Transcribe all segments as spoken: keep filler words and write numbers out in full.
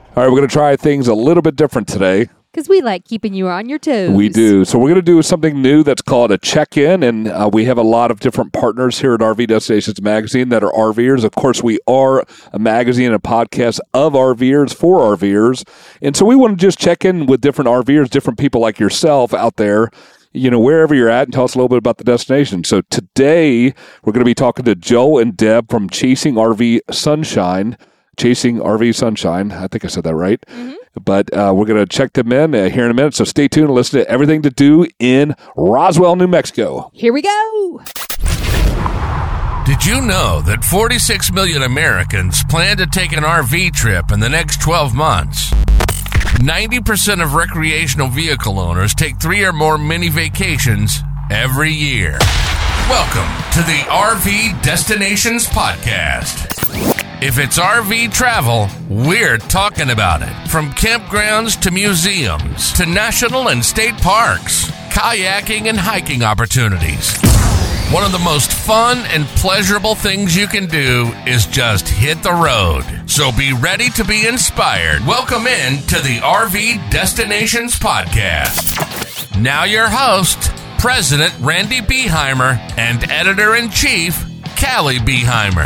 All right, we're going to try things a little bit different today. Because we like keeping you on your toes. We do. So we're going to do something new that's called a check-in, and uh, we have a lot of different partners here at R V Destinations Magazine that are RVers. Of course, we are a magazine and a podcast of RVers for RVers, and so we want to just check in with different RVers, different people like yourself out there, you know, wherever you're at, and tell us a little bit about the destination. So today, we're going to be talking to Joe and Deb from Chasing R V Sunshine. Chasing R V Sunshine. I think I said that right. Mm-hmm. But uh, we're going to check them in uh, here in a minute. So stay tuned and listen to everything to do in Roswell, New Mexico. Here we go. Did you know that forty-six million Americans plan to take an R V trip in the next twelve months? ninety percent of recreational vehicle owners take three or more mini vacations every year. Welcome to the R V Destinations Podcast. If it's R V travel, we're talking about it. From campgrounds to museums to national and state parks, kayaking and hiking opportunities. One of the most fun and pleasurable things you can do is just hit the road. So be ready to be inspired. Welcome in to the R V Destinations Podcast. Now your host, President Randy Beheimer and Editor-in-Chief, Callie Beheimer.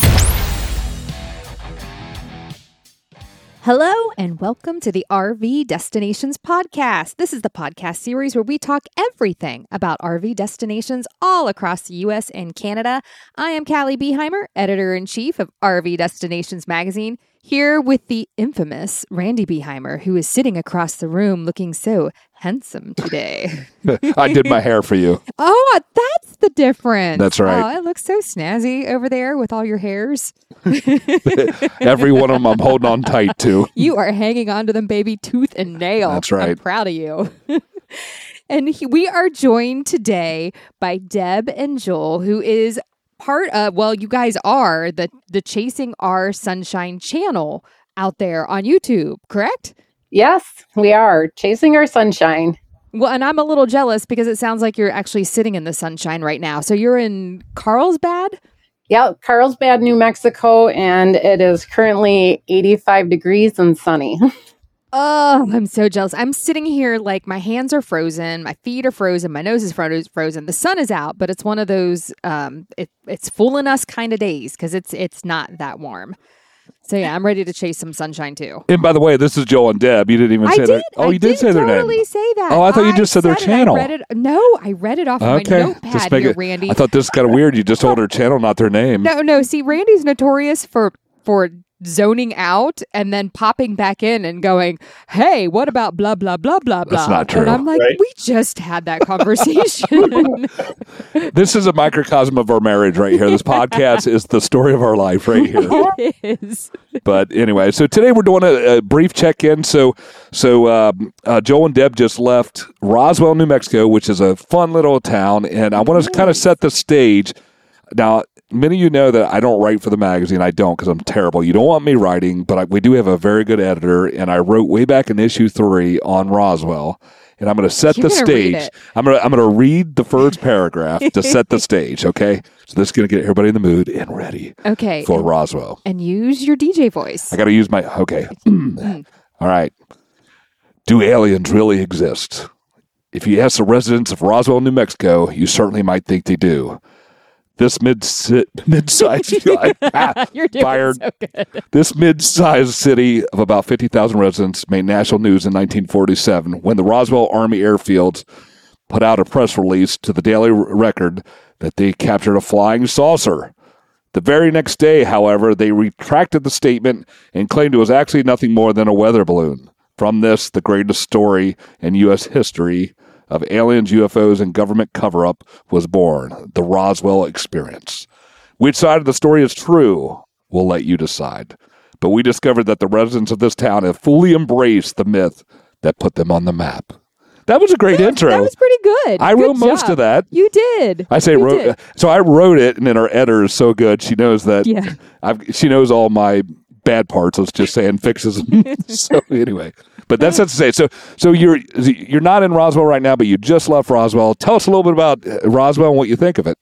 Hello and welcome to the R V Destinations Podcast. This is the podcast series where we talk everything about R V destinations all across the U S and Canada. I am Callie Beheimer, Editor-in-Chief of R V Destinations Magazine, here with the infamous Randy Beheimer, who is sitting across the room looking so handsome today. I did my hair for you. Oh, that's the difference. That's right. Oh, it looks so snazzy over there with all your hairs. Every one of them I'm holding on tight to. You are hanging on to them, baby, tooth and nail. That's right. I'm proud of you. And he, we are joined today by Deb and Joel, who is part of, well, you guys are the, the Chasing R Sunshine channel out there on YouTube, correct? Yes, we are. Chasing Our Sunshine. Well, and I'm a little jealous because it sounds like you're actually sitting in the sunshine right now. So you're in Carlsbad? Yeah, Carlsbad, New Mexico, and it is currently eighty-five degrees and sunny. Oh, I'm so jealous. I'm sitting here like my hands are frozen, my feet are frozen, my nose is fro- frozen. The sun is out, but it's one of those um, it, it's fooling us kind of days because it's it's not that warm. So yeah, I'm ready to chase some sunshine too. And by the way, this is Joel and Deb. You didn't even I say did. their. Oh, I you did, did say their totally name. say that. Oh, I thought you just I said their it. channel. I read it. No, I read it off Okay, of my notepad just make here, it, Randy. I thought this is kind of weird. You just told her channel, not their name. No, no. See, Randy's notorious for for zoning out and then popping back in and going, "Hey, what about blah blah blah blah blah?" That's not true. And I'm like, Right? we just had that conversation. This is a microcosm of our marriage right here. This podcast is the story of our life right here. It is. But anyway, so today we're doing a, a brief check-in. So, so um, uh, Joel and Deb just left Roswell, New Mexico, which is a fun little town, and I want to kind of set the stage. Now, many of you know that I don't write for the magazine. I don't because I'm terrible. You don't want me writing, but I, we do have a very good editor, and I wrote way back in issue three on Roswell. And I'm going to set You're the gonna read stage. it. I'm going to I'm going to read the first paragraph to set the stage. Okay, so this is going to get everybody in the mood and ready Okay. for Roswell. And use your D J voice. I got to use my okay. All right. Do aliens really exist? If you ask the residents of Roswell, New Mexico, you certainly might think they do. This mid mid-sized You're doing fired. so good. This mid-sized city of about fifty thousand residents made national news in nineteen forty-seven when the Roswell Army Airfields put out a press release to the Daily Record that they captured a flying saucer. The very next day, however, they retracted the statement and claimed it was actually nothing more than a weather balloon. From this, the greatest story in U S history of aliens, U F Os, and government cover-up was born, the Roswell Experience. Which side of the story is true? We'll let you decide. But we discovered that the residents of this town have fully embraced the myth that put them on the map. That was a great Yeah, intro. That was pretty good. I Good wrote most job. of that. You did. I say You wrote, did. so I wrote it, and then our editor is so good. She knows that. Yeah. I've, she knows all my bad parts. Let's just say, and fixes them. So anyway, but that's not to say. So so you're you're not in Roswell right now, but you just left Roswell. Tell us a little bit about uh, Roswell and what you think of it.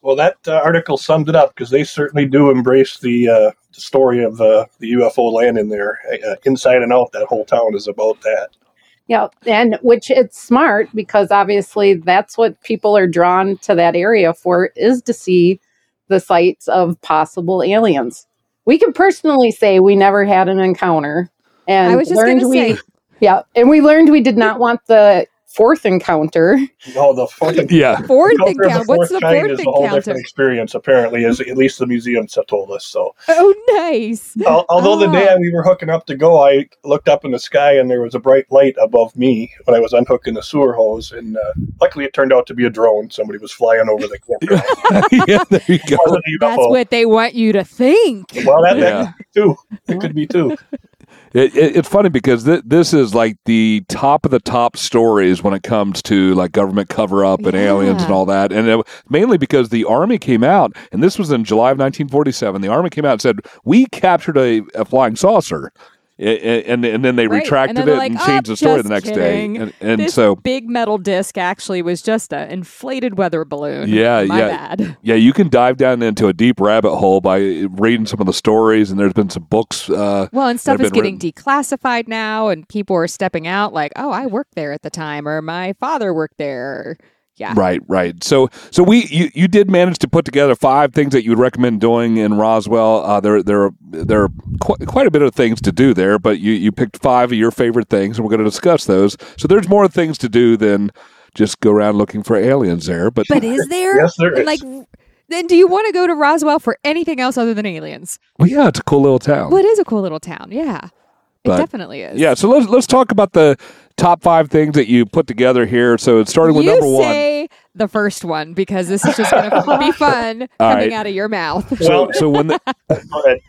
Well, that uh, article summed it up because they certainly do embrace the, uh, the story of uh, the U F O landing there. Uh, inside and out, that whole town is about that. Yeah, and which it's smart because obviously that's what people are drawn to that area for, is to see the sites of possible aliens. We can personally say we never had an encounter, and I was just learned gonna we, say. yeah, and we learned we did not want the fourth encounter. No, the fourth, Yeah. Fourth encounter of the encounter. What's the kind fourth is a whole encounter? different experience, apparently, as at least the museums have told us. So, Oh, nice. Al- although the Oh. day we were hooking up to go, I looked up in the sky and there was a bright light above me when I was unhooking the sewer hose, and uh, luckily it turned out to be a drone. Somebody was flying over the campground. Yeah, there you It go. wasn't a U F O. That's what they want you to think. Well, that, Yeah. that could be too. It could be too. It, it, it's funny because th- this is like the top of the top stories when it comes to like government cover up and Yeah. aliens and all that. And it, mainly because the Army came out, and this was in July of nineteen forty-seven. The Army came out and said, we captured a, a flying saucer. And, and, and then they Right. retracted And then they're it like, and "Oh, changed the story the just next kidding. day. And, and This so, big metal disc actually was just an inflated weather balloon. Yeah, My yeah. bad. yeah, you can dive down into a deep rabbit hole by reading some of the stories. And there's been some books. Uh, Well, and stuff that is have been getting declassified now, and people are stepping out like, "Oh, I worked there at the time," or "My father worked there." Or, yeah, Right, right. So, so we you, you did manage to put together five things that you would recommend doing in Roswell. Uh, there there there are quite, quite a bit of things to do there, but you you picked five of your favorite things, and we're going to discuss those. So, there's more things to do than just go around looking for aliens there. But, But is there? Yes, there And, is. Like, then do you want to go to Roswell for anything else other than aliens? well, yeah, it's a cool little town. Well, it is a cool little town. Yeah, it But- definitely is. Yeah, so let's let's talk about the top five things that you put together here. So, it's starting with you number one. say the first one because this is just going to be fun All coming right. out of your mouth. So, so when the, Go ahead.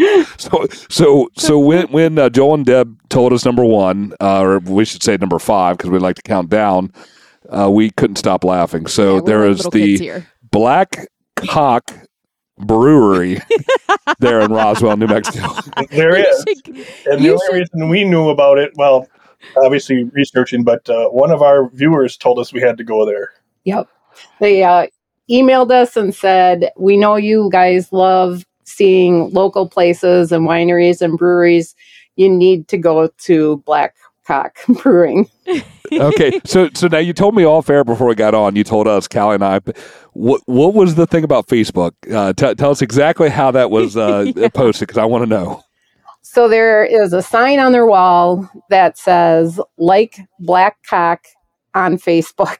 So, so, so when when uh, Joel and Deb told us number one, uh, or we should say number five, because we like to count down, uh, we couldn't stop laughing. So Yeah, we're there like is little kids the here. Black Cock Brewery there in Roswell, New Mexico. There You is. should- And the you only should- reason we knew about it, well, obviously researching, but uh, one of our viewers told us we had to go there. Yep. They uh, emailed us and said, "We know you guys love seeing local places and wineries and breweries. You need to go to Black Cock Brewing." Okay, so so now you told me off air before we got on. You told us, Callie and I, what what was the thing about Facebook? Uh, t- tell us exactly how that was uh, Yeah. posted, because I want to know. So there is a sign on their wall that says, "Like Black Cock on Facebook."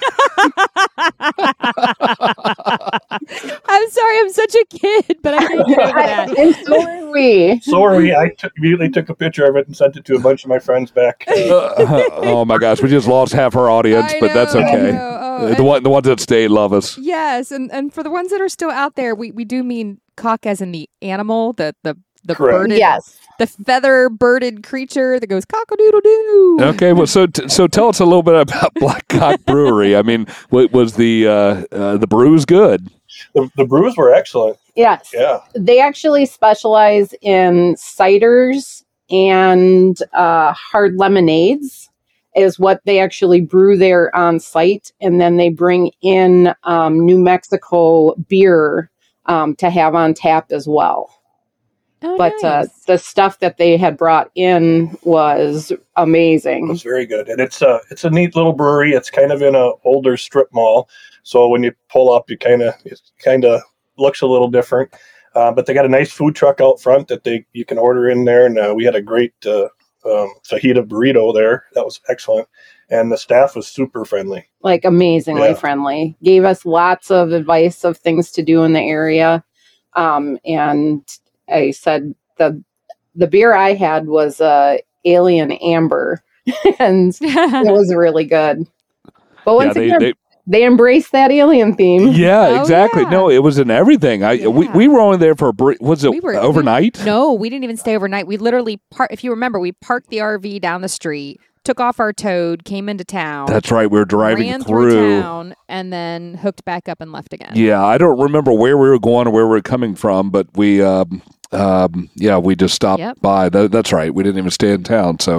I'm sorry, I'm such a kid, but I can't get over that. And so are we. So are we. I took, immediately took a picture of it and sent it to a bunch of my friends back. Uh, oh my gosh, we just lost half our audience, I but that's know, I okay. know. Oh, Uh, and- the one, the ones that stayed love us. Yes, and, and for the ones that are still out there, we, we do mean cock as in the animal, the the the Correct. birded, Yes. the feather birded creature that goes cock a doodle doo. Okay, well, so t- so tell us a little bit about Black Cock Brewery. I mean, what was the uh, uh, the brews good? The, the brews were excellent. Yes. Yeah. They actually specialize in ciders and uh, hard lemonades is what they actually brew there on site. And then they bring in um, New Mexico beer um, to have on tap as well. Oh, But uh, nice. the stuff that they had brought in was It amazing. was very good. And it's a, it's a neat little brewery. It's kind of in a older strip mall. So when you pull up, you kind of, it kind of looks a little different. Uh, but they got a nice food truck out front that they you can order in there. And uh, we had a great uh, um, fajita burrito there. That was excellent. And the staff was super friendly. Like amazingly Yeah. friendly. Gave us lots of advice of things to do in the area. Um, and I said the the beer I had was uh, Alien Amber, and it was really good. But once yeah, they, again, they, they embraced that alien theme. yeah, Oh, exactly. yeah. No, it was in everything. I we, Yeah. we were only there for a break. Was it We were- overnight? No, we didn't even stay overnight. We literally par- if you remember, we parked the R V down the street, took off our toad, came into town, That's right. We were driving ran through. through town, and then hooked back up and left again. Yeah, I don't remember where we were going or where we were coming from, but we, um, um, yeah, we just stopped Yep. by. That, that's right. We didn't even stay in town. So,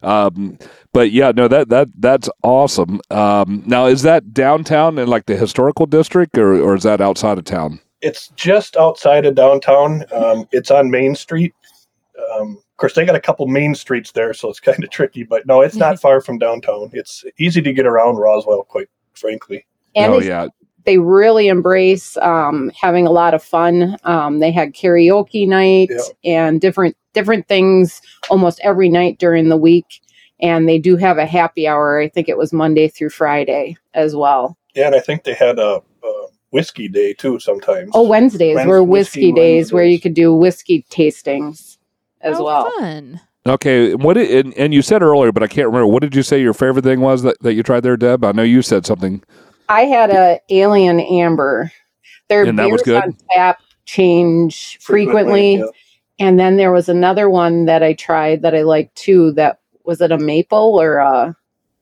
Um, but yeah, no, that that that's awesome. Um, now, is that downtown in like the historical district, or or is that outside of town? It's just outside of downtown. Um, it's on Main Street. Um, of course, they got a couple main streets there, so it's kind of tricky. But no, it's not far from downtown. It's easy to get around Roswell, quite frankly. And oh they, yeah, they really embrace um, having a lot of fun. Um, they had karaoke night Yeah. and different different things almost every night during the week. And they do have a happy hour. I think it was Monday through Friday as well. Yeah, and I think they had a, a whiskey day too sometimes. Oh, Wednesdays Wednes- were whiskey, whiskey days where you Wednesdays. could do whiskey tastings as oh, well. Fun. okay. What did, and, and you said earlier, but I can't remember. What did you say your favorite thing was that, that you tried there, Deb? I know you said something. I had a Alien Amber. Their And that was beers good? on tap change frequently. yeah. And then there was another one that I tried that I liked too. That was it a maple or a?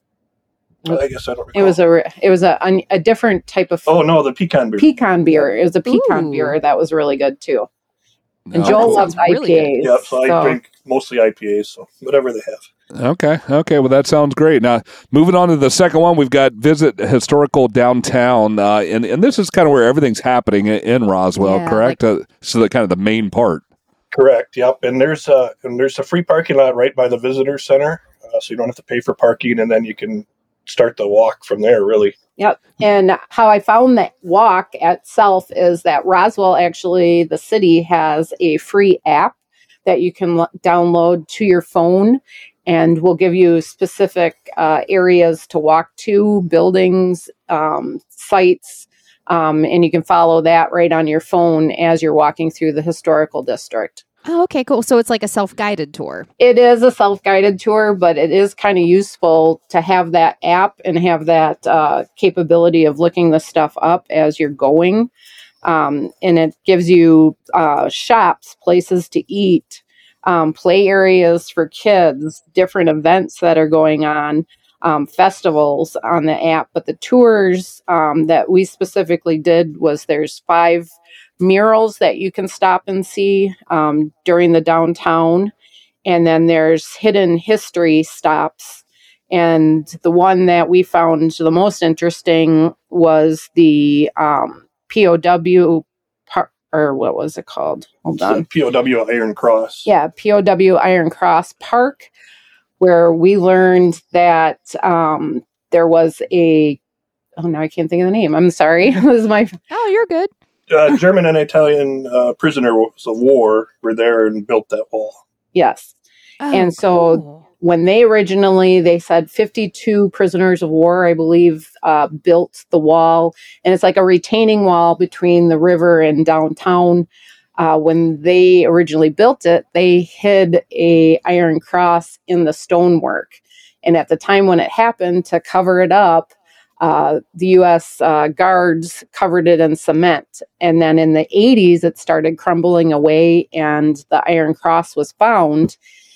I guess I don't recall. It was a it was a a different type of Oh, no, the pecan beer. pecan beer. It was a pecan Ooh. beer that was really good too. And Oh, Joel cool. loves sounds really I P As. Yeah, so I so- drink mostly I P As, so whatever they have. Okay. Okay. Well, that sounds great. Now, moving on to the second one, we've got Visit Historical Downtown. Uh, and, and this is kind of where everything's happening in, in Roswell, Yeah, correct? uh, so the kind of the main part. Correct. Yep. And there's a and there's a free parking lot right by the visitor center, uh, so you don't have to pay for parking, and then you can start the walk from there. Really. Yep. And how I found that walk itself is that Roswell, actually, the city has a free app that you can l- download to your phone, and will give you specific uh, areas to walk to, buildings, um, sites, um, and you can follow that right on your phone as you're walking through the historical district. Oh, okay, cool. So it's like a self-guided tour. It is a self-guided tour, but it is kind of useful to have that app and have that uh, capability of looking the stuff up as you're going. Um, and it gives you uh, shops, places to eat, um, play areas for kids, different events that are going on, um, festivals on the app. But the tours um, that we specifically did was there's five murals that you can stop and see um, during the downtown. And then there's hidden history stops. And the one that we found the most interesting was the um, P O W par- or what was it called? Hold on. P O W Iron Cross. Yeah, P O W Iron Cross Park, where we learned that um, there was a, oh, now I can't think of the name. I'm sorry. This is my, Oh, you're good. Uh, German and Italian uh, prisoner was of war were there and built that wall. yes. Oh, And so- cool. When they originally, they said fifty-two prisoners of war, I believe, uh, built the wall. And it's like a retaining wall between the river and downtown. Uh, when they originally built it, they hid a iron cross in the stonework. And at the time when it happened, to cover it up, uh, the U S uh, guards covered it in cement. And then in the eighties, it started crumbling away and the iron cross was found.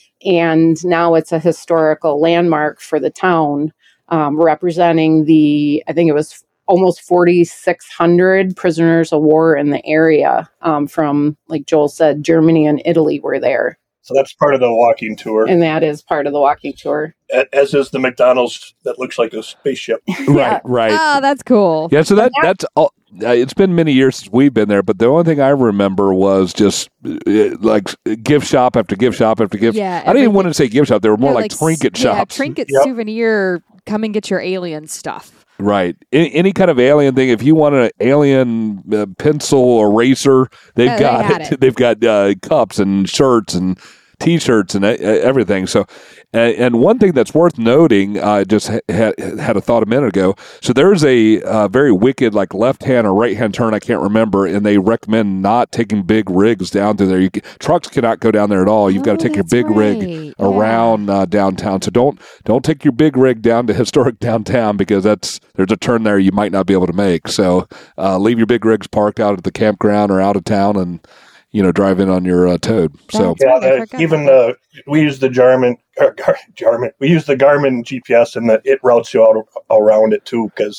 And now it's a historical landmark for the town, um, representing the, I think it was almost forty-six hundred prisoners of war in the area um, from, like Joel said, Germany and Italy were there. So that's part of the walking tour, And that is part of the walking tour. A- as is the McDonald's that looks like a spaceship. Right. Right. Oh, that's cool. Yeah, so that that's all. Uh, it's been many years since we've been there, but the only thing I remember was just uh, like gift shop after gift shop after gift. Yeah, I didn't even everything- want to say gift shop; they were more Yeah, like, s- trinket yeah, shops. trinket Yep. souvenir. Come and get your alien stuff. Right. Any, any kind of alien thing. If you want an alien uh, pencil eraser, they've Yeah, they got had it. it. They've got uh, cups and shirts and T-shirts and uh, everything. So, uh, and one thing that's worth noting, I uh, just ha- had had a thought a minute ago. So there's a uh, very wicked, like left hand or right hand turn, I can't remember, and they recommend not taking big rigs down through there. You can, trucks cannot go down there at all. You've Oh, got to take your that's big rig right. Yeah. around uh, downtown. So don't don't take your big rig down to historic downtown because that's there's a turn there you might not be able to make. So uh, leave your big rigs parked out at the campground or out of town and. You know, drive in on your uh, Toad. So That's Yeah, right, I uh, forgot even about uh, we use the Garmin, uh, Gar- Garmin. We use the Garmin G P S, and that it routes you out around it too. Because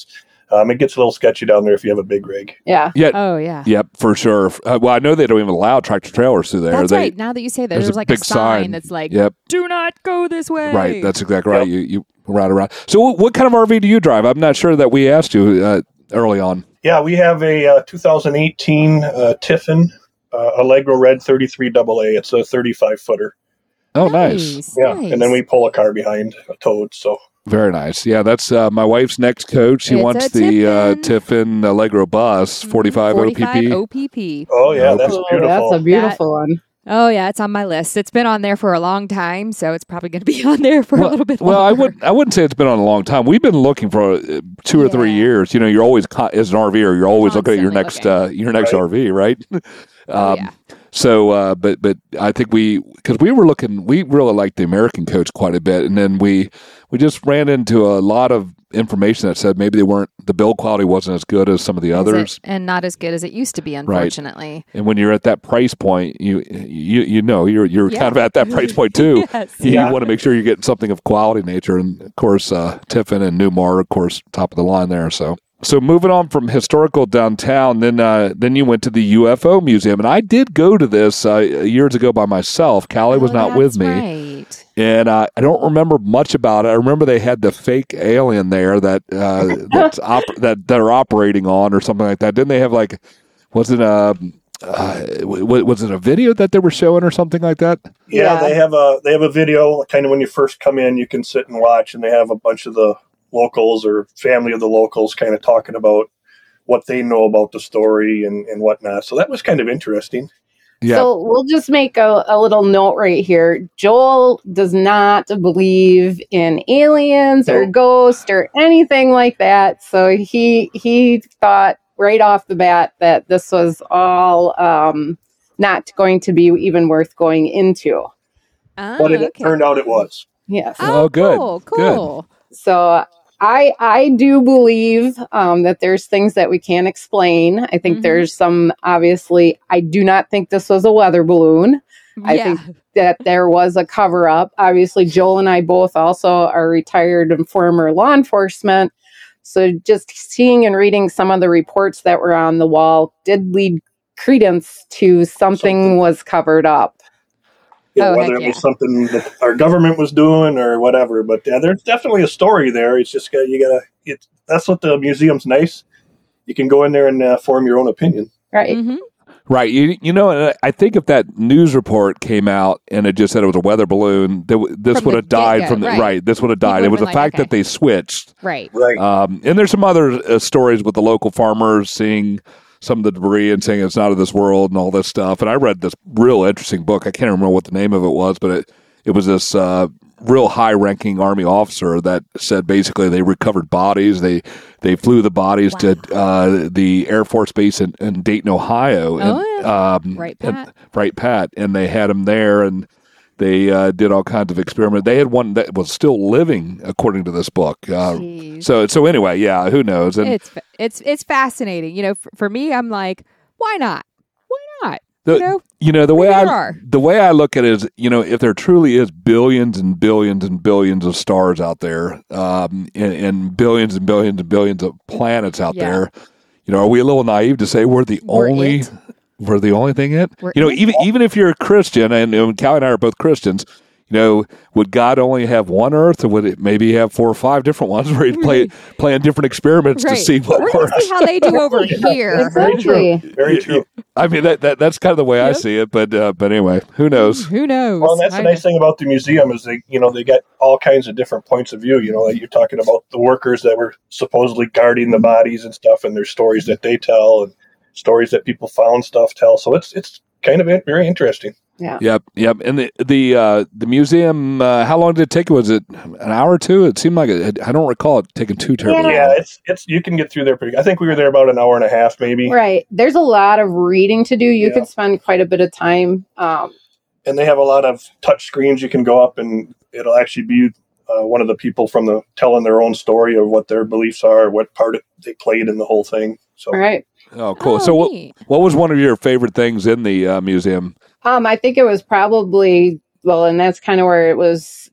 Um, it gets a little sketchy down there if you have a big rig. Yeah. Yeah. Oh, yeah. Yep, for sure. Uh, well, I know they don't even allow tractor trailers through there. That's they, right. Now that you say that, there's there's, a like big a sign, sign. that's like, Yep. do not go this way. Right. That's exactly right. Yep. You you ride around. So, what, what kind of R V do you drive? I'm not sure that we asked you uh, early on. Yeah, we have a uh, two thousand eighteen uh, Tiffin uh, Allegro Red thirty-three double A. It's a thirty-five footer. Oh, nice. nice. Yeah, nice. and then we pull a car behind a Toad. So Very nice. Yeah, that's uh, my wife's next coach. She It's wants a the uh, Tiffin. Tiffin Allegro bus, forty-five, forty-five O P P. O P P. oh yeah, that's Ooh, beautiful. That's a beautiful one. Oh, yeah, it's on my list. It's been on there for a long time, so it's probably going to be on there for well, a little bit well, I longer. would I wouldn't say it's been on a long time. We've been looking for uh, two or three Yeah. years. You know, you're always con- as an RVer, you're always looking at your next Constantly uh, your next Right. R V, right? Oh, um, yeah. So, uh, but but I think we because we were looking, we really liked the American coach quite a bit, and then we we just ran into a lot of information that said maybe they weren't the build quality wasn't as good as some of the Is others. it- and not as good as it used to be, unfortunately. And when you're at that price point, you you you know you're you're Yeah. kind of at that price point too. Yes. You Yeah. want to make sure you're getting something of quality nature, and of course, uh, Tiffin and Newmar, of course, top of the line there. So, so moving on from historical downtown, then uh, then you went to the U F O Museum, and I did go to this uh, years ago by myself. Callie was Oh, not with that's me, Right. and uh, I don't remember much about it. I remember they had the fake alien there that uh, that's op- that they're operating on or something like that. Didn't they have like was it a uh, w- was it a video that they were showing or something like that? Yeah, Yeah. they have a they have a video kind of when you first come in. You can sit and watch, and they have a bunch of the locals or family of the locals kind of talking about what they know about the story and, and whatnot. So that was kind of interesting. Yeah. So we'll just make a, a little note right here. Joel does not believe in aliens or No. ghosts or anything like that. So he he thought right off the bat that this was all um, not going to be even worth going into. Oh, But it okay. turned out it was. Yes. Oh, good. Cool. Good. Cool. So I I do believe um, that there's things that we can't explain. I think Mhm. there's some obviously. I do not think this was a weather balloon. I yeah. think that there was a cover up. Obviously, Joel and I both also are retired and former law enforcement. So just seeing and reading some of the reports that were on the wall did lead credence to something, Something. was covered up. Yeah, Oh, whether heck it yeah. was something that our government was doing or whatever. But yeah, there's definitely a story there. It's just got you gotta. It, that's what the museum's nice. You can go in there and uh, form your own opinion. Right. Mhm. Right. You, you know, and I- I think if that news report came out and it just said it was a weather balloon, th- this From would the have died get-go, from the right. right. This would have died. People It was would've the been like, fact that okay. they switched. Right. Right. Um, and there's some other uh, stories with the local farmers seeing some of the debris and saying it's not of this world and all this stuff. And I read this real interesting book. I can't remember what the name of it was, but it, it was this uh, real high-ranking Army officer that said basically they recovered bodies. They they flew the bodies to uh, the Air Force Base in, in Dayton, Ohio. And, Oh, yeah. um, Right, and- Pat. right, Pat. And they had him there, and they uh, did all kinds of experiments. They had one that was still living, according to this book. Uh, Jeez. so so anyway, yeah, who knows? And it's it's it's fascinating. You know, for, for me, I'm like, why not? Why not? the, you know, you know the way maybe I there are. the way I look at it is, you know, if there truly is billions and billions and billions of stars out there, um, and, and billions and billions and billions of planets out Yeah. there, you know, are we a little naive to say we're the We're only it. we're the only thing it? We're you know, it. even even if you're a Christian, and, and Callie and I are both Christians. You know, would God only have one Earth, or would it maybe have four or five different ones where he'd play playing different experiments to Right. see what We're gonna works? see how they do over here. Very true. Exactly. Very true. I mean, that, that that's kind of the way I Yep. see it. But uh, but anyway, who knows? Who knows? Well, and that's the I nice thing about the museum is they, you know, they got all kinds of different points of view. You know, like you're talking about the workers that were supposedly guarding the bodies and stuff, and there's stories that they tell and stories that people found stuff tell. So it's it's kind of very interesting. Yeah. Yep, yep. And the the uh, the museum, uh, how long did it take? Was it an hour or two? It seemed like it, I don't recall it taking too terribly Yeah, long. it's it's you can get through there pretty. I think we were there about an hour and a half, maybe. Right. There's a lot of reading to do. You Yeah. could spend quite a bit of time. Um, And they have a lot of touch screens. You can go up and it'll actually be uh, one of the people from the telling their own story of what their beliefs are, what part it, they played in the whole thing. So all right. Oh, cool. Oh, so what neat. what was one of your favorite things in the uh, museum? Um, I think it was probably, well, and that's kind of where it was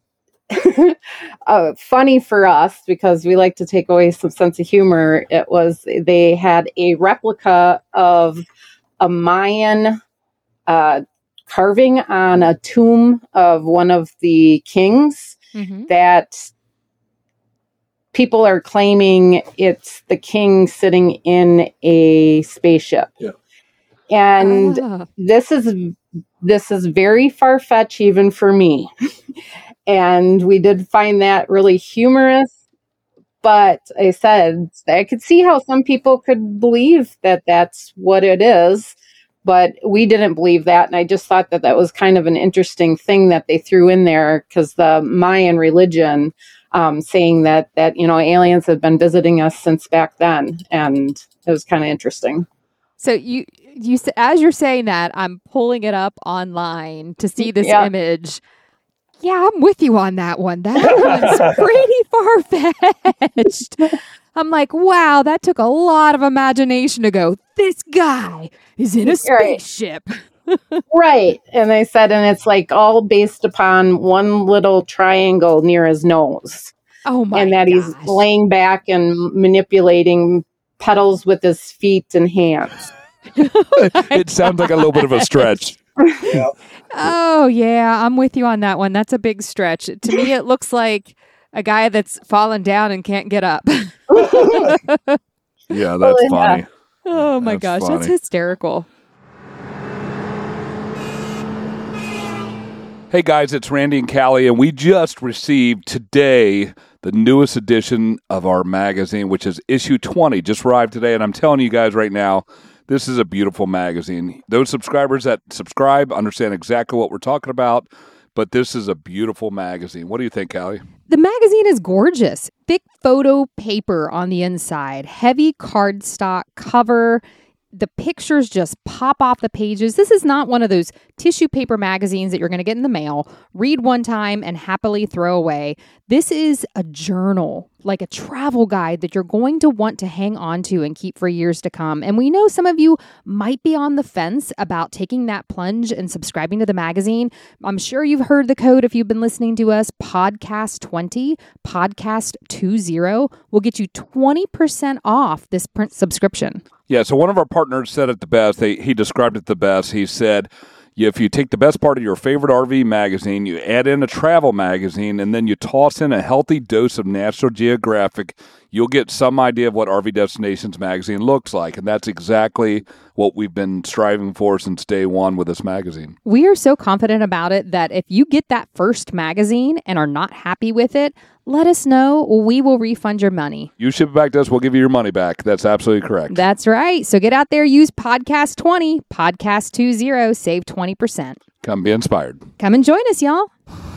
uh, funny for us because we like to take away some sense of humor. It was they had a replica of a Mayan uh, carving on a tomb of one of the kings Mm-hmm. that people are claiming it's the king sitting in a spaceship. Yeah. And Ah. this is this is very far-fetched even for me. And we did find that really humorous. But I said, I could see how some people could believe that that's what it is. But we didn't believe that. And I just thought that that was kind of an interesting thing that they threw in there because the Mayan religion um, saying that, that, you know, aliens have been visiting us since back then. And it was kind of interesting. So you, you, s- as you're saying that, I'm pulling it up online to see this Yeah. image. Yeah, I'm with you on that one. That one's pretty far-fetched. I'm like, wow, that took a lot of imagination to go, this guy is in a Right. spaceship. Right. And I said, and it's like all based upon one little triangle near his nose. Oh my and that he's gosh. laying back and manipulating pedals with his feet and hands. It sounds like a little bit of a stretch. Yeah. Oh, yeah, I'm with you on that one. That's a big stretch. To me, it looks like a guy that's fallen down and can't get up. Yeah, that's yeah. funny. Oh my That's gosh, that's funny. hysterical. Hey guys, it's Randy and Callie, and we just received today the newest edition of our magazine, which is issue twenty, just arrived today. And I'm telling you guys right now, this is a beautiful magazine. Those subscribers that subscribe understand exactly what we're talking about, but this is a beautiful magazine. What do you think, Callie? The magazine is gorgeous. Thick photo paper on the inside, heavy cardstock cover. The pictures just pop off the pages. This is not one of those tissue paper magazines that you're going to get in the mail, read one time, and happily throw away. This is a journal, like a travel guide that you're going to want to hang on to and keep for years to come. And we know some of you might be on the fence about taking that plunge and subscribing to the magazine. I'm sure you've heard the code if you've been listening to us. Podcast twenty, podcast twenty will get you twenty percent off this print subscription. Yeah, so one of our partners said it the best. They, he described it the best. He said, if you take the best part of your favorite R V magazine, you add in a travel magazine, and then you toss in a healthy dose of National Geographic, you'll get some idea of what R V Destinations magazine looks like. And that's exactly what we've been striving for since day one with this magazine. We are so confident about it that if you get that first magazine and are not happy with it, let us know. We will refund your money. You ship it back to us, we'll give you your money back. That's absolutely correct. That's right. So get out there, use podcast twenty, podcast twenty, save twenty percent. Come be inspired. Come and join us, y'all.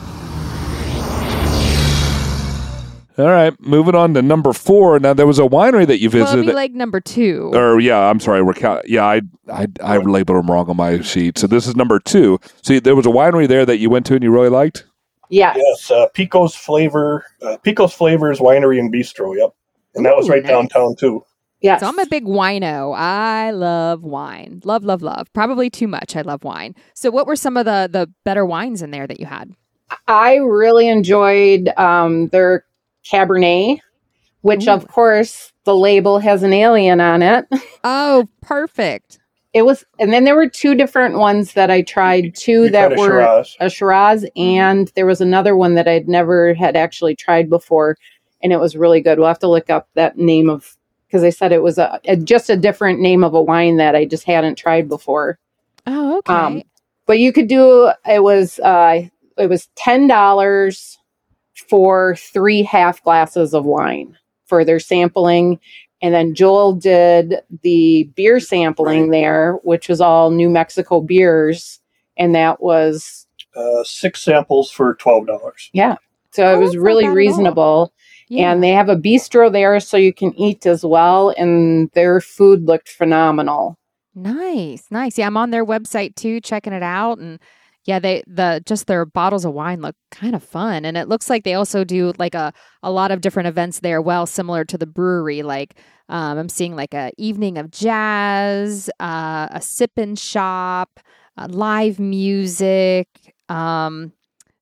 All right, moving on to number four. Now, there was a winery that you Well, it'll visited. be like number two. Or yeah, I'm sorry. We're count- yeah, I I I labeled them wrong on my sheet. So this is number two. See, there was a winery there that you went to and you really liked. Yes. Yes, uh, Pico's Flavor, uh, Pico's Flavors Winery and Bistro. Yep, and that was Ooh, right nice. downtown too. Yes. So I'm a big wino. I love wine. Love, love, love. Probably too much. I love wine. So what were some of the the better wines in there that you had? I really enjoyed um, their Cabernet, which Ooh. of course the label has an alien on it. Oh, perfect. It was, and then there were two different ones that I tried, two You that tried a were Shiraz. a Shiraz, and there was another one that I'd never had actually tried before, and it was really good. We'll have to look up that name of, because I said it was a, a just a different name of a wine that I just hadn't tried before. Oh, okay. Um, but you could do, it was uh, it was ten dollars for three half glasses of wine for their sampling. And then Joel did the beer sampling Right. there, which was all New Mexico beers. And that was, Uh, six samples for twelve dollars. yeah. So Oh, it was that's not really bad at all. reasonable. Yeah. And they have a bistro there so you can eat as well. And their food looked phenomenal. Nice, nice. Yeah, I'm on their website too, checking it out, and yeah, they the just their bottles of wine look kind of fun, and it looks like they also do like a a lot of different events there, well, similar to the brewery. Like um, I'm seeing like a evening of jazz, uh, a sip and shop, uh, live music. Um,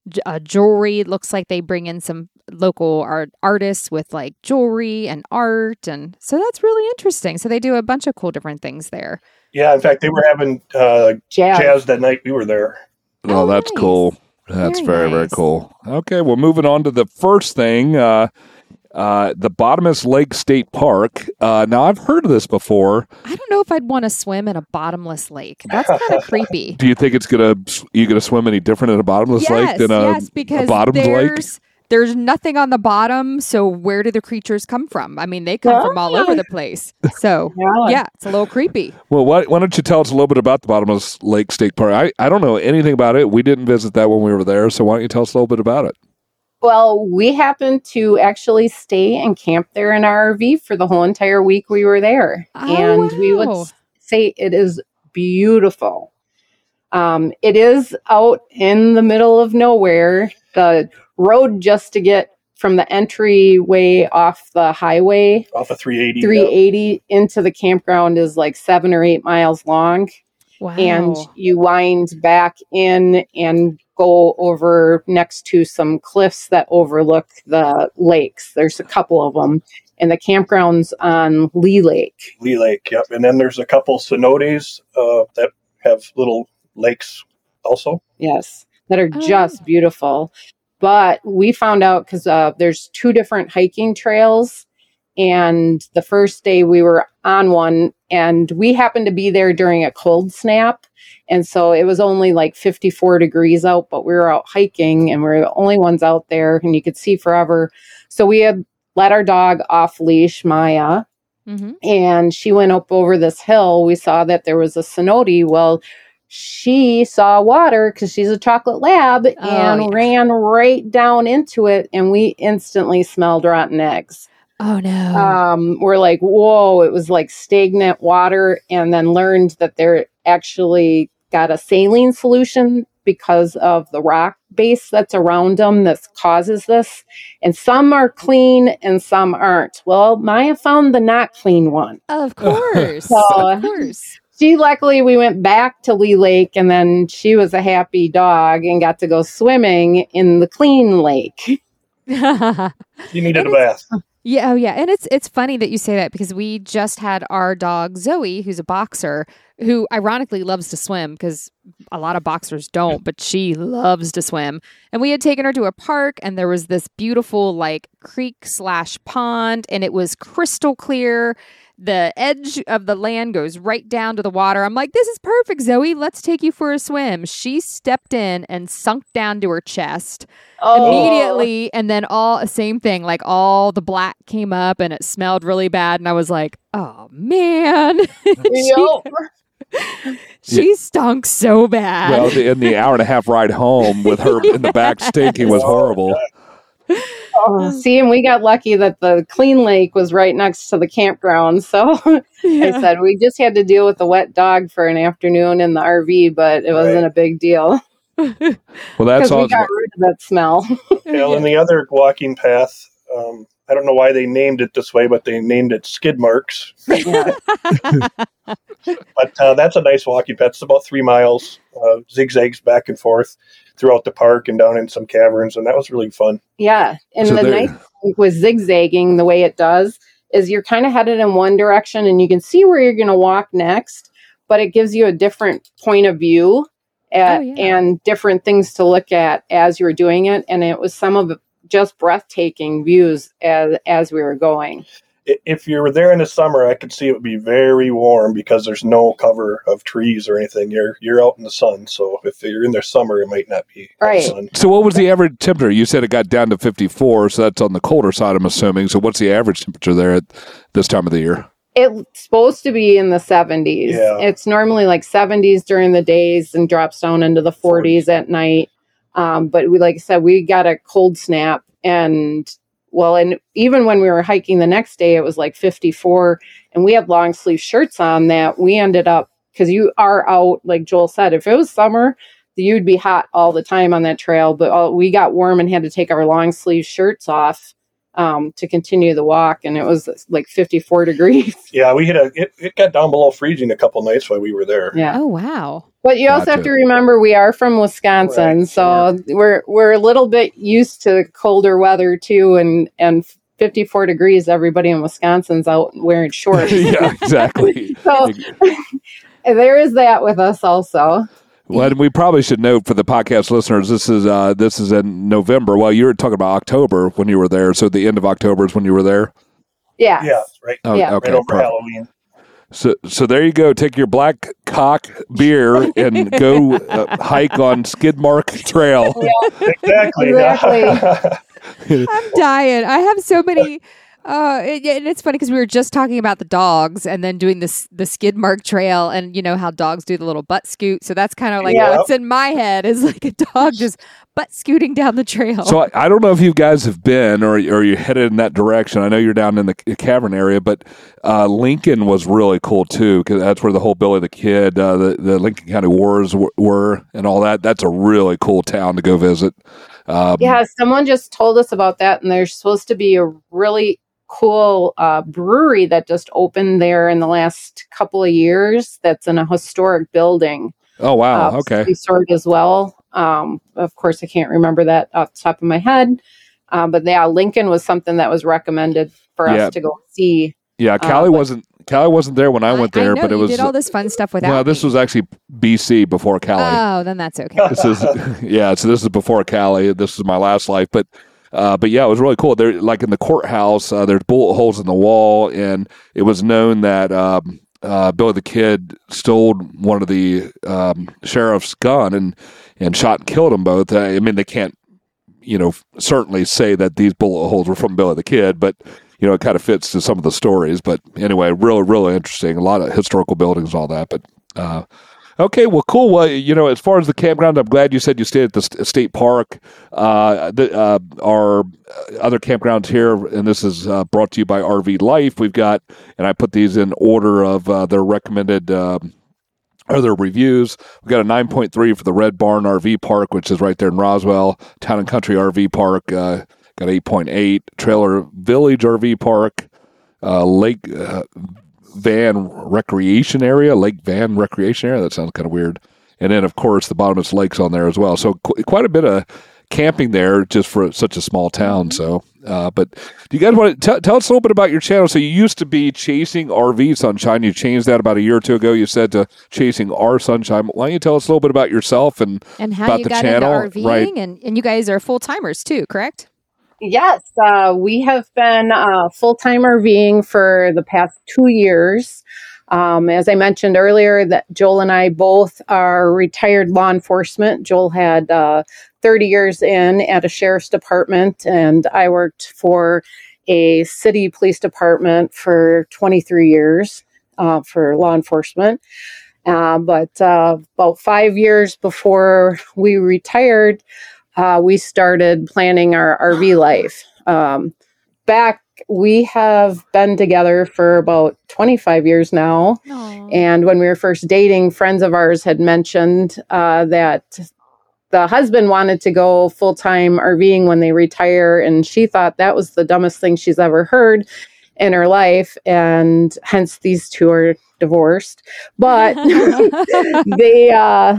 j- uh, jewelry. It looks like they bring in some local art artists with like jewelry and art. And so that's really interesting. So they do a bunch of cool different things there. Yeah, in fact, they were having uh, Jazz. jazz that night we were there. Oh, Oh, that's nice. cool. That's very, Very very nice. cool. Okay, well, moving on to the first thing, uh, uh, the Bottomless Lake State Park. Uh, now, I've heard of this before. I don't know if I'd want to swim in a bottomless lake. That's kind of creepy. Do you think it's gonna you gonna swim any different in a bottomless lake Yes, than a, yes, because a bottoms lake? there's there's nothing on the bottom. So where do the creatures come from? I mean, they come from all over the place. So Yeah. yeah, it's a little creepy. Well, why, why don't you tell us a little bit about the Bottomless Lake State Park? I, I don't know anything about it. We didn't visit that when we were there, so why don't you tell us a little bit about it? Well, we happened to actually stay and camp there in our R V for the whole entire week we were there. Oh, and we would wow. s- say it is beautiful. Um, it is out in the middle of nowhere. The road just to get from the entryway off the highway, Off of three eighty. three eighty, into the campground is like seven or eight miles long. Wow. And you wind back in and go over next to some cliffs that overlook the lakes. There's a couple of them. And the campground's on Lee Lake. Lee Lake, yep. And then there's a couple cenotes uh, that have little lakes also. Yes, that are Oh. just beautiful. But we found out because uh, there's two different hiking trails. And the first day we were on one, and we happened to be there during a cold snap. And so it was only like fifty-four degrees out, but we were out hiking and we were the only ones out there and you could see forever. So we had let our dog off leash, Maya, Mhm. and she went up over this hill. We saw that there was a cenote. Well, she saw water because she's a chocolate lab and yeah. ran right down into it. And we instantly smelled rotten eggs. Oh no. Um, we're like, whoa, it was like stagnant water. And then learned that they're actually got a saline solution because of the rock base that's around them that causes this. And some are clean and some aren't. Well, Maya found the not clean one. of course. So- of course. She luckily we went back to Lee Lake and then she was a happy dog and got to go swimming in the clean lake. You needed And a bath. Yeah, oh yeah, and it's it's funny that you say that because we just had our dog Zoe, who's a boxer, who ironically loves to swim because a lot of boxers don't, but she loves to swim. And we had taken her to a park, and there was this beautiful like creek slash pond, and it was crystal clear. The edge of the land goes right down to the water. I'm like, this is perfect, Zoe. Let's take you for a swim. She stepped in and sunk down to her chest Oh, immediately, and then all same thing, like all the black came up and it smelled really bad, and I was like, oh man. she, Yep. she stunk so bad. Well, the, in the hour and a half ride home with her in the back stinking was horrible. Oh, see, and we got lucky that the clean lake was right next to the campground. So I said we just had to deal with the wet dog for an afternoon in the R V, but it wasn't Right. a big deal Well, that's because we awesome. got rid of that smell. Well, and the other walking path, um, I don't know why they named it this way, but they named it Skid Marks. Yeah. But uh, that's a nice walking path. It's about three miles, uh, zigzags back and forth throughout the park and down in some caverns, and that was really fun. Yeah. And So the there- nice thing with zigzagging the way it does is you're kind of headed in one direction and you can see where you're going to walk next, but it gives you a different point of view at, Oh, yeah. and different things to look at as you're doing it. And it was some of the just breathtaking views as, as we were going. I- If you were there in the summer, I could see it would be very warm because there's no cover of trees or anything. You're you're out in the sun, so if you're in the summer, it might not be Right. sun. So, what was the average temperature? You said it got down to fifty-four, so that's on the colder side, I'm assuming. So, what's the average temperature there at this time of the year? It's supposed to be in the seventies. Yeah. It's normally like seventies during the days and drops down into the forties at night. Um, but we, like I said, we got a cold snap and well, and even when we were hiking the next day, it was like fifty-four and we had long sleeve shirts on that we ended up, because you are out, like Joel said, if it was summer, you'd be hot all the time on that trail. But all, we got warm and had to take our long sleeve shirts off um, to continue the walk. And it was like fifty-four degrees. Yeah, we hit a it, it got down below freezing a couple nights while we were there. Yeah. Oh wow. But you also Gotcha. have to remember we are from Wisconsin, Right, so we're we're a little bit used to colder weather too, and and fifty-four degrees. Everybody in Wisconsin's out wearing shorts. Yeah, exactly. So there is that with us also. Well, and we probably should note for the podcast listeners, this is uh, this is in November. Well, you were talking about October when you were there, so the end of October is when you were there. Yeah. Yeah, right. Oh, Yeah. okay, right over perfect. Halloween. So, so there you go. Take your black cock beer and go uh, hike on Skidmark Trail. Exactly. Exactly. I'm dying. I have so many. Uh, it, and it's funny because we were just talking about the dogs and then doing this the skid mark trail, and you know how dogs do the little butt scoot. So that's kind of like Yeah. what's in my head is like a dog just butt scooting down the trail. So I, I don't know if you guys have been or or you're headed in that direction. I know you're down in the cavern area, but uh, Lincoln was really cool too because that's where the whole Billy the Kid, uh, the the Lincoln County Wars w- were, and all that. That's a really cool town to go visit. Um, Yeah, someone just told us about that, and there's supposed to be a really cool uh, brewery that just opened there in the last couple of years. That's in a historic building. Oh wow! uh, Okay. Resort as well. Um, of course, I can't remember that off the top of my head, um, but yeah, Lincoln was something that was recommended for Yeah. us to go see. Yeah, Uh, Callie but- wasn't Callie wasn't there when I went there, I know, but it you was did all this fun stuff without. well. This me. was actually B C before Callie. Oh, then that's okay. This is yeah. So this is before Callie. This is my last life, but uh, but yeah, it was really cool. There, like in the courthouse, uh, there's bullet holes in the wall, and it was known that um, uh, Billy the Kid stole one of the um, sheriff's gun and and shot and killed them both. Uh, I mean, they can't, you know, certainly say that these bullet holes were from Billy the Kid, but you know, it kind of fits to some of the stories. But anyway, really, really interesting. A lot of historical buildings, and all that, but. Uh, Okay, well, cool. Well, you know, as far as the campground, I'm glad you said you stayed at the st- state park. Uh, the, uh, our other campgrounds here, and this is uh, brought to you by R V Life. We've got, and I put these in order of uh, their recommended um, or their reviews. We've got a nine point three for the Red Barn R V Park, which is right there in Roswell. Town and Country R V Park uh, got eight point eight. Trailer Village R V Park, uh, Lake uh, Van Recreation Area, Lake Van Recreation Area. That sounds kind of weird. And then, of course, the Bottomless Lake's on there as well. So qu- quite a bit of camping there just for such a small town. So, uh, but do you guys want to t- tell us a little bit about your channel? So you used to be Chasing R V Sunshine. You changed that about a year or two ago. You said to Chasing Our Sunshine. Why don't you tell us a little bit about yourself and And how about you the got channel? into RVing, Right. and and you guys are full timers too, correct? Yes, uh, we have been uh, full-time RVing for the past two years. Um, as I mentioned earlier, that Joel and I both are retired law enforcement. Joel had uh, thirty years in at a sheriff's department, and I worked for a city police department for twenty-three years uh, for law enforcement. Uh, but uh, about five years before we retired, Uh, we started planning our R V life. Um, back, we have been together for about twenty-five years now. And when we were first dating, friends of ours had mentioned uh, that the husband wanted to go full-time RVing when they retire. And she thought that was the dumbest thing she's ever heard in her life. And hence these two are divorced. But they... Uh,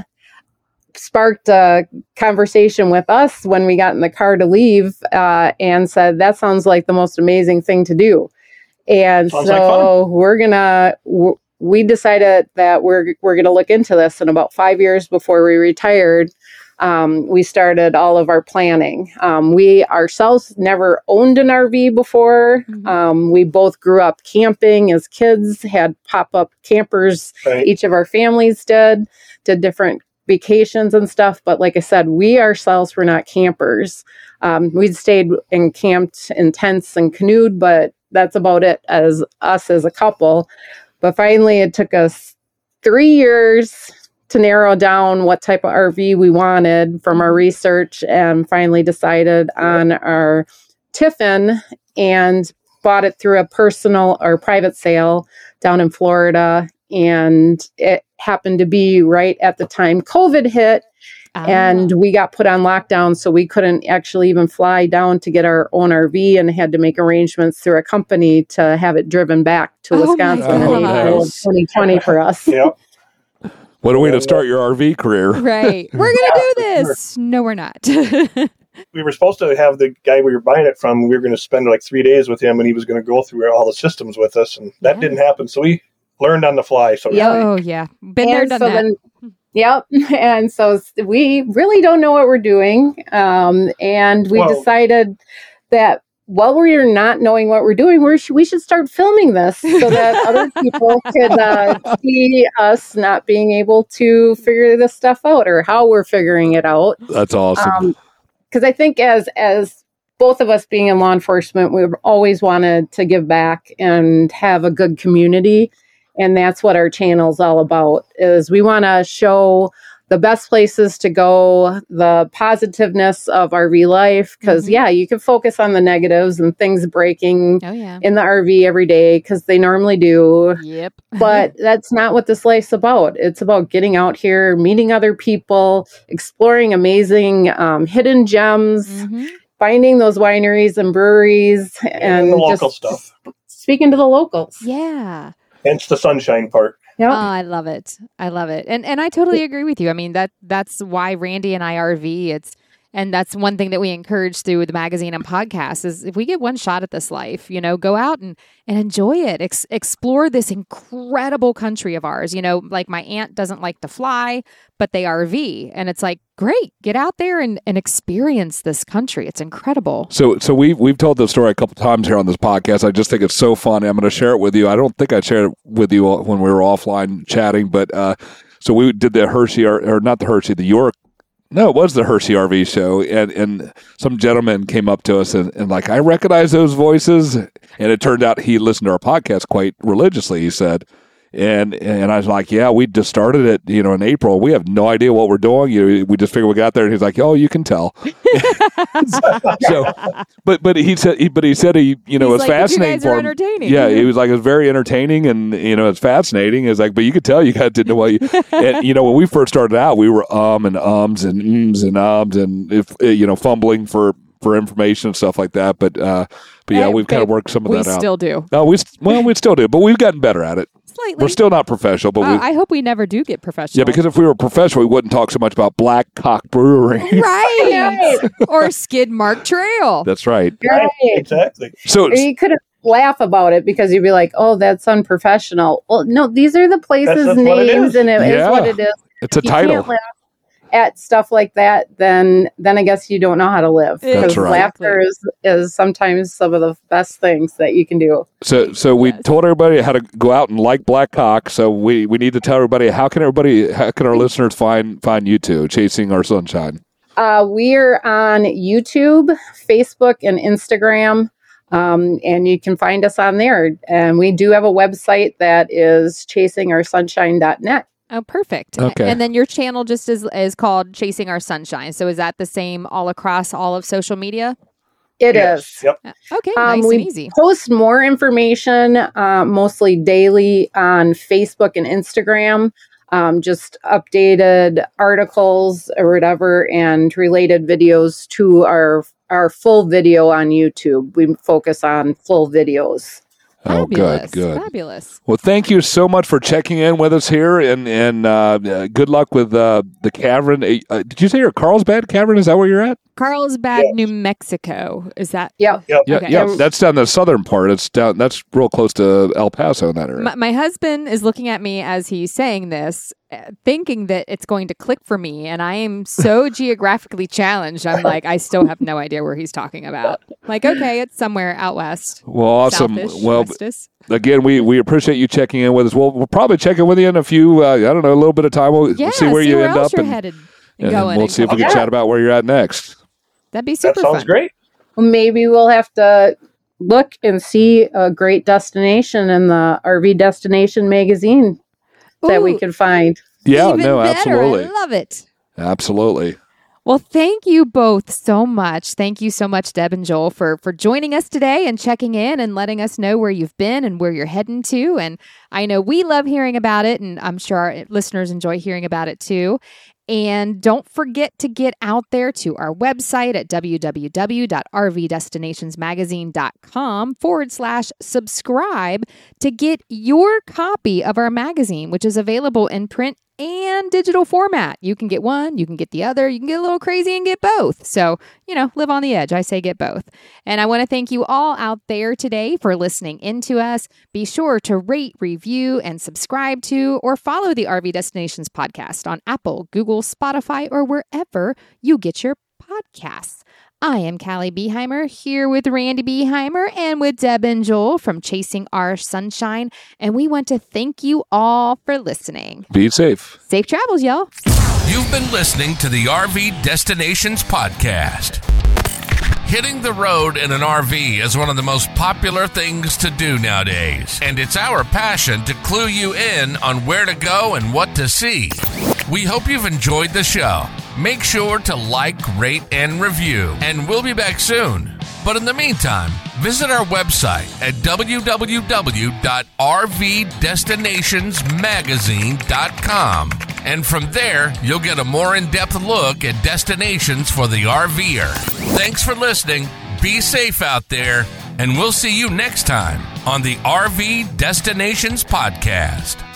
sparked a conversation with us when we got in the car to leave uh, and said, that sounds like the most amazing thing to do. And Sounds so like fun. we're going to, w- we decided that we're, we're going to look into this. And about five years before we retired, um, we started all of our planning. Um, we ourselves never owned an R V before. Mhm. Um, we both grew up camping as kids, had pop-up campers. Right. Each of our families did, did different vacations and stuff. But like I said, we ourselves were not campers. Um, we'd stayed and camped in tents and canoed, but that's about it as us as a couple. But finally, it took us three years to narrow down what type of R V we wanted from our research, and finally decided on our Tiffin and bought it through a personal or private sale down in Florida. And it happened to be right at the time COVID hit, Ah. and we got put on lockdown, so we couldn't actually even fly down to get our own R V, and had to make arrangements through a company to have it driven back to Oh my Wisconsin in God. April of twenty twenty for us. Yep. What a way to start your R V career. Right. We're going to do this. No, we're not. We were supposed to have the guy we were buying it from. We were going to spend like three days with him, and he was going to go through all the systems with us, and that Yeah. didn't happen. So we learned on the fly. So to Yeah. speak. Oh, yeah. Been there, And done so that. then, yep. And so s- we really don't know what we're doing. Um, and we Well- decided that while we're not knowing what we're doing, we we should start filming this so that other people could uh, see us not being able to figure this stuff out or how we're figuring it out. That's awesome. Because I think as as both of us being in law enforcement, we've always wanted to give back and have a good community. And that's what our channel's all about, is we want to show the best places to go, the positiveness of R V life. Because, Mhm. yeah, you can focus on the negatives and things breaking Oh, yeah. in the R V every day, because they normally do. Yep. But that's not what this life's about. It's about getting out here, meeting other people, exploring amazing um, hidden gems, Mhm. finding those wineries and breweries, and, And the local just stuff. speaking to the locals. Yeah. Hence the sunshine part. Yep. Oh, I love it. I love it. And and I totally agree with you. I mean, that that's why Randy and I R V. It's and that's one thing that we encourage through the magazine and podcast is if we get one shot at this life, you know, go out and, and enjoy it. Ex- explore this incredible country of ours. You know, like my aunt doesn't like to fly, but they R V. And it's like, great, get out there and, and experience this country. It's incredible. So, so we've we've told this story a couple times here on this podcast. I just think it's so funny. I'm going to share it with you. I don't think I shared it with you when we were offline chatting, but uh, so we did the Hershey or, or not the Hershey, the York. No, it was the Hershey R V show, and and some gentleman came up to us and, and like, I recognize those voices, and it turned out he listened to our podcast quite religiously. He said. And and I was like, yeah, we just started it, you know, in April. We have no idea what we're doing. You, we just figured we got there. And he's like, oh, you can tell. so, but but he said, he, but he said he, you know, He's it was like, "But you fascinating guys are for him. entertaining." Yeah, he was like, it was very entertaining, and you know, it's fascinating. It's like, but you could tell you guys didn't know what you. And you know, when we first started out, we were um and ums and ums and ums and if you know, fumbling for for information and stuff like that. But uh, but yeah, Hey, we've kind of babe, worked some of we that out. still do. No, we st- well, we still do, but we've gotten better at it. Slightly. We're still not professional, but Uh, we. I hope we never do get professional. Yeah, because if we were professional, we wouldn't talk so much about Black Cock Brewery. Right. or Skid Mark Trail. That's right. Right. Exactly. So, Or you couldn't laugh about it because you'd be like, oh, that's unprofessional. Well, no, these are the places' That's- that's what it names, is. and it is Yeah. what it is. it's a You title. can't laugh at stuff like that, then then I guess you don't know how to live. That's Because right. laughter is, is sometimes some of the best things that you can do. So, so we Yes. told everybody how to go out and like Black Cock. So we, we need to tell everybody how can everybody how can our listeners find find you two, Chasing Our Sunshine. Uh, we're on YouTube, Facebook, and Instagram. Um, and you can find us on there. And we do have a website that is chasing our sunshine dot net. Oh, perfect. Okay. And then your channel just is is called Chasing Our Sunshine. So is that the same all across all of social media? It is. Yes. Yep. Okay, Um, nice we and easy. post more information, uh, mostly daily, on Facebook and Instagram. Um, just updated articles or whatever, and related videos to our our full video on YouTube. We focus on full videos. Oh, Fabulous. good, good. Fabulous. Well, thank you so much for checking in with us here, and and uh, uh, good luck with uh, the cavern. Uh, did you say you're Carlsbad Cavern? Is that where you're at? Carlsbad, Yes. New Mexico. Is that Yep. Yep. Yeah, Okay. yeah. That's down the southern part. It's down. That's real close to El Paso in that area. my, my husband is looking at me as he's saying this, uh, thinking that it's going to click for me, and I am so geographically challenged. I'm like, I still have no idea where he's talking about. Like, okay, it's somewhere out west. well, awesome. Southish, Well, westis. again, we, we appreciate you checking in with us. We'll, we'll probably check in with you in a few. Uh, I don't know, a little bit of time. We'll, Yeah, we'll see where you end else up, you're and, headed and and then going. we'll see if we and can going. chat about where you're at next. That'd be super That sounds fun. great. Maybe we'll have to look and see a great destination in the R V Destination magazine that we Ooh, can find. Yeah, even no, better. absolutely, I love it. absolutely. Well, thank you both so much. Thank you so much, Deb and Joel, for for joining us today and checking in and letting us know where you've been and where you're heading to. And I know we love hearing about it, and I'm sure our listeners enjoy hearing about it too. And don't forget to get out there to our website at www.rvdestinationsmagazine.com forward slash subscribe to get your copy of our magazine, which is available in print and digital format. You can get one, you can get the other, you can get a little crazy and get both. So, you know, live on the edge. I say get both. And I want to thank you all out there today for listening into us. Be sure to rate, review, and subscribe to or follow the R V Destinations podcast on Apple, Google, Spotify, or wherever you get your podcasts. I am Callie Beheimer here with Randy Beheimer and with Deb and Joel from Chasing Our Sunshine. And we want to thank you all for listening. Be safe. Safe travels, y'all. You've been listening to the R V Destinations podcast. Hitting the road in an R V is one of the most popular things to do nowadays, and it's our passion to clue you in on where to go and what to see. We hope you've enjoyed the show. Make sure to like, rate, and review, and we'll be back soon. But in the meantime, visit our website at w w w dot r v destinations magazine dot com. And from there, you'll get a more in-depth look at destinations for the RVer. Thanks for listening. Be safe out there, and we'll see you next time on the R V Destinations Podcast.